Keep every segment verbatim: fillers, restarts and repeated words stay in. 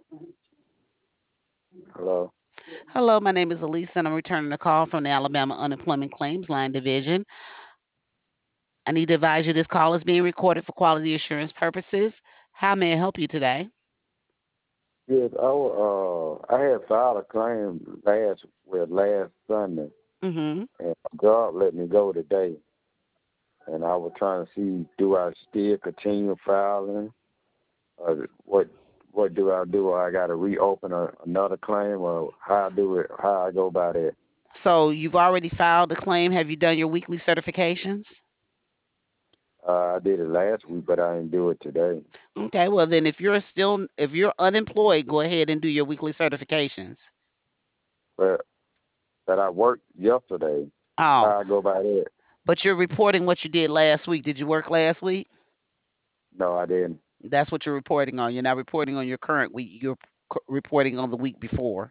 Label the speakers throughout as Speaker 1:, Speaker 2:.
Speaker 1: Hello.
Speaker 2: Hello, my name is Elisa, and I'm returning a call from the Alabama Unemployment Claims Line Division. I need to advise you this call is being recorded for quality assurance purposes. How may I help you today?
Speaker 1: Yes, I wa- uh I had filed a claim last well last Sunday,
Speaker 2: Mm-hmm.
Speaker 1: and my job let me go today. And I was trying to see, do I still continue filing, or what what do I do? I got to reopen a, another claim, or how I do it? How I go about it?
Speaker 2: So you've already filed the claim. Have you done your weekly certifications?
Speaker 1: Uh, I did it last week, but I didn't do it today.
Speaker 2: Okay, well then if you're still if you're unemployed, go ahead and do your weekly certifications.
Speaker 1: But that I worked yesterday.
Speaker 2: Oh,
Speaker 1: How I go about it?
Speaker 2: but you're reporting what you did last week. Did you work last week?
Speaker 1: No, I didn't.
Speaker 2: That's what you're reporting on. You're not reporting on your current week. You're c- reporting on the week before.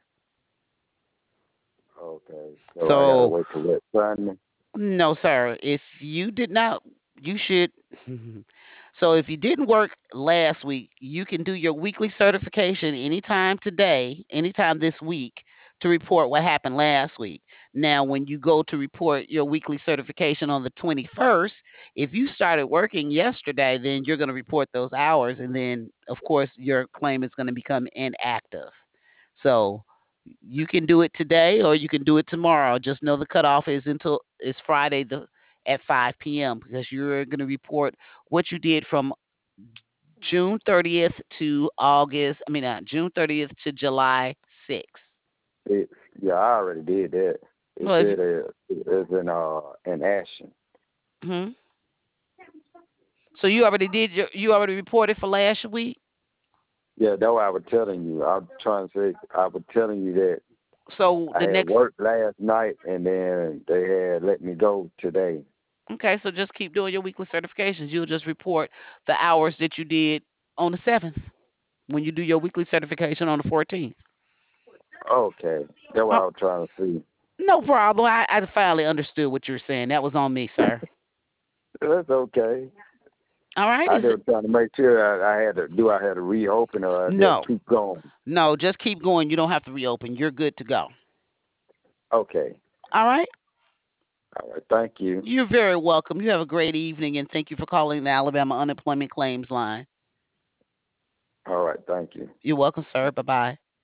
Speaker 1: Okay, so I got to
Speaker 2: So
Speaker 1: wait till that Sunday.
Speaker 2: no, sir. If you did not, you should. So if you didn't work last week, you can do your weekly certification anytime today, anytime this week to report what happened last week. Now, when you go to report your weekly certification on the twenty-first, if you started working yesterday, then you're going to report those hours. And then, of course, your claim is going to become inactive. So you can do it today or you can do it tomorrow. Just know the cutoff is until it's Friday the at five p m because you're going to report what you did from June thirtieth to August. I mean, uh, June thirtieth to July sixth.
Speaker 1: It, yeah, I already did that. It
Speaker 2: Well, if
Speaker 1: said it, it's in uh in action.
Speaker 2: hmm so you already did your you already reported for last week.
Speaker 1: Yeah, that's what I was telling you. I'm trying to say I was telling you that
Speaker 2: So
Speaker 1: I
Speaker 2: the
Speaker 1: had
Speaker 2: next
Speaker 1: worked last night and then they had let me go today.
Speaker 2: okay, so just keep doing your weekly certifications. You'll just report the hours that you did on the seventh when you do your weekly certification on the fourteenth.
Speaker 1: Okay, that's what I was trying to see.
Speaker 2: No problem. I, I finally understood what you're saying. That was on me, sir.
Speaker 1: That's okay.
Speaker 2: All right.
Speaker 1: I
Speaker 2: Is
Speaker 1: just
Speaker 2: it?
Speaker 1: was trying to make sure I, I had to do. I had to reopen or I just
Speaker 2: No,
Speaker 1: keep going.
Speaker 2: no. Just keep going. You don't have to reopen. You're good to go.
Speaker 1: Okay.
Speaker 2: All right.
Speaker 1: All right. Thank you.
Speaker 2: You're very welcome. You have a great evening, and thank you for calling the Alabama Unemployment Claims Line.
Speaker 1: All right. Thank you.
Speaker 2: You're welcome, sir. Bye bye.